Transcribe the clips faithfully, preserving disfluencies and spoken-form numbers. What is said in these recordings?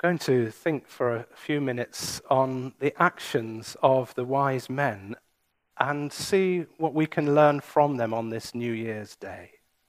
going to think for a few minutes on the actions of the wise men and see what we can learn from them on this New Year's Day.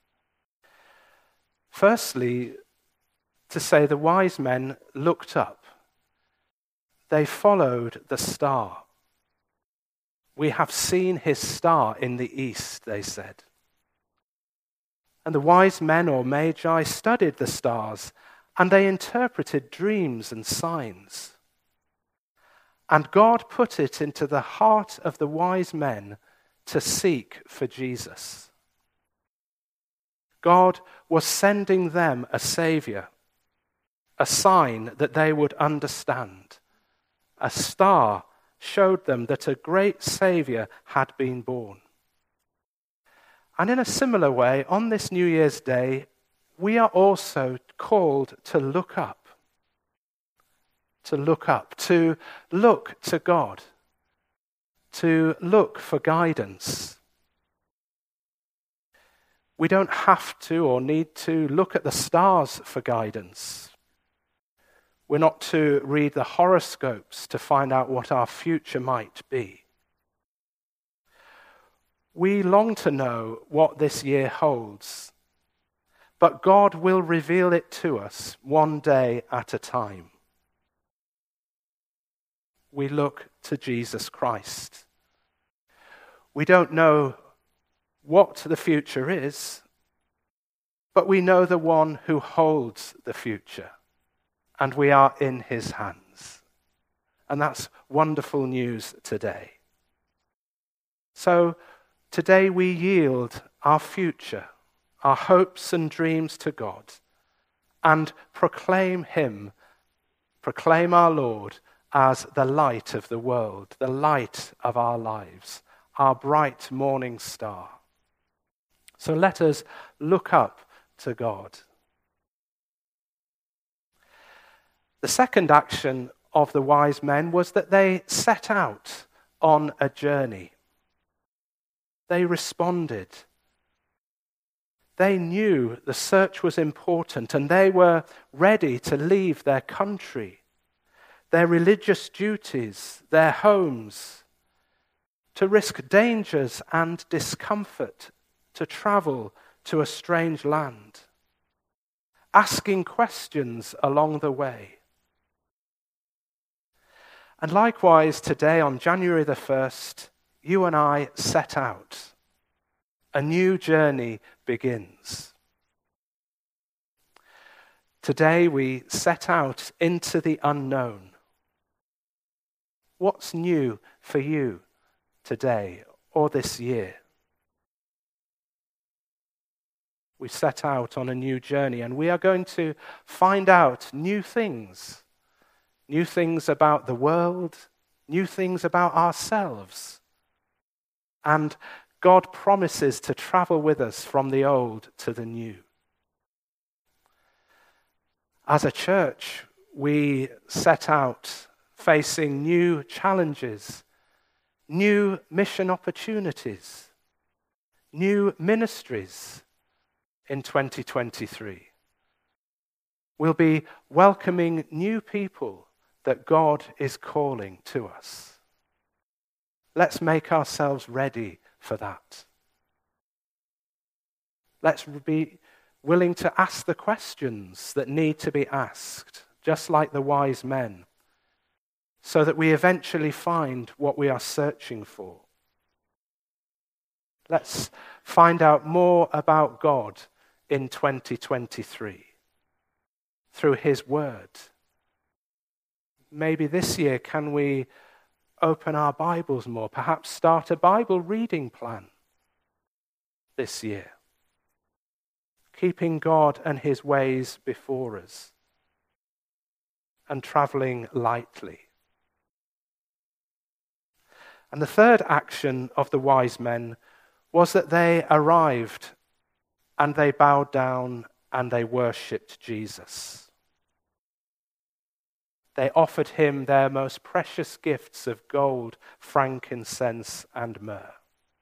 Firstly, to say the wise men looked up. They followed the star. We have seen his star in the east, they said. And the wise men or magi studied the stars, and they interpreted dreams and signs. And God put it into the heart of the wise men to seek for Jesus. God was sending them a Savior, a sign that they would understand. A star showed them that a great Savior had been born. And in a similar way, on this New Year's Day, we are also called to look up. To look up, to look to God, to look for guidance. We don't have to or need to look at the stars for guidance. We're not to read the horoscopes to find out what our future might be. We long to know what this year holds, but God will reveal it to us one day at a time. We look to Jesus Christ. We don't know what the future is, but we know the one who holds the future, and we are in his hands. And that's wonderful news today. So today we yield our future, our hopes and dreams to God, and proclaim him, proclaim our Lord as the light of the world, the light of our lives, our bright morning star. So let us look up to God. The second action of the wise men was that they set out on a journey. They responded. They knew the search was important, and they were ready to leave their country, their religious duties, their homes, to risk dangers and discomfort, to travel to a strange land, asking questions along the way. And likewise, today on January the first, you and I set out. A new journey begins. Today we set out into the unknown. What's new for you today or this year? We set out on a new journey, and we are going to find out new things. New things about the world, new things about ourselves. And God promises to travel with us from the old to the new. As a church, we set out facing new challenges, new mission opportunities, new ministries in twenty twenty-three. We'll be welcoming new people that God is calling to us. Let's make ourselves ready for that. Let's be willing to ask the questions that need to be asked, just like the wise men, so that we eventually find what we are searching for. Let's find out more about God in twenty twenty-three through his word. Maybe this year, can we open our Bibles more? Perhaps start a Bible reading plan this year. Keeping God and his ways before us and traveling lightly. And the third action of the wise men was that they arrived and they bowed down and they worshipped Jesus. They offered him their most precious gifts of gold, frankincense, and myrrh.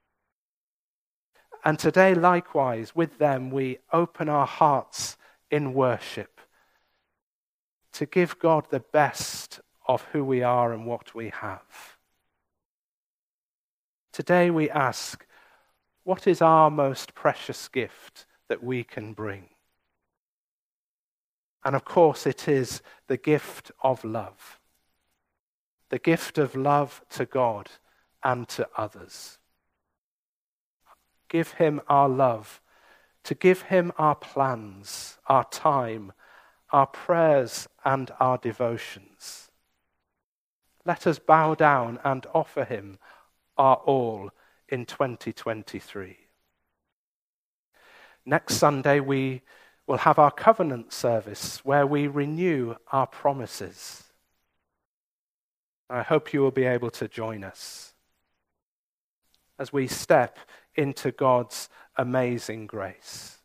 And today, likewise, with them, we open our hearts in worship to give God the best of who we are and what we have. Today we ask, what is our most precious gift that we can bring? And of course it is the gift of love. The gift of love to God and to others. Give him our love, to give him our plans, our time, our prayers and our devotions. Let us bow down and offer him our all in twenty twenty-three. Next Sunday we will have our covenant service where we renew our promises. I hope you will be able to join us as we step into God's amazing grace.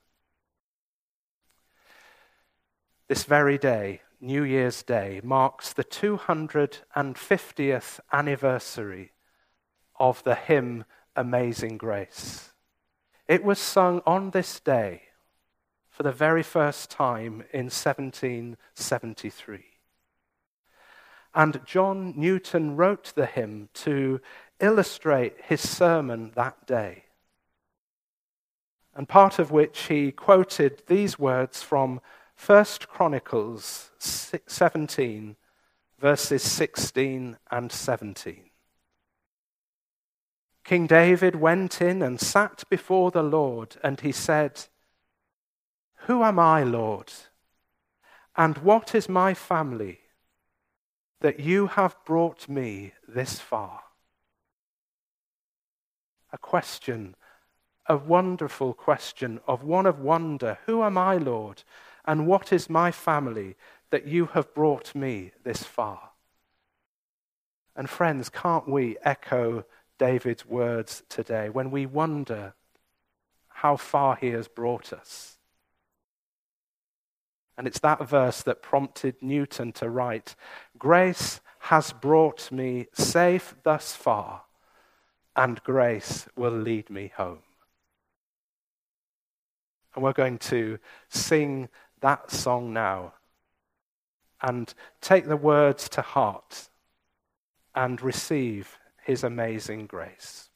This very day, New Year's Day, marks the two hundred fiftieth anniversary of the hymn Amazing Grace. It was sung on this day for the very first time in seventeen seventy-three. And John Newton wrote the hymn to illustrate his sermon that day, and part of which he quoted these words from First Chronicles seventeen, verses sixteen and seventeen. King David went in and sat before the Lord, and he said, "Who am I, Lord? And what is my family, that you have brought me this far?" A question, a wonderful question of one of wonder. Who am I, Lord? And what is my family, that you have brought me this far? And friends, can't we echo David's words today when we wonder how far he has brought us? And it's that verse that prompted Newton to write, "Grace has brought me safe thus far, and grace will lead me home." And we're going to sing that song now and take the words to heart and receive his amazing grace.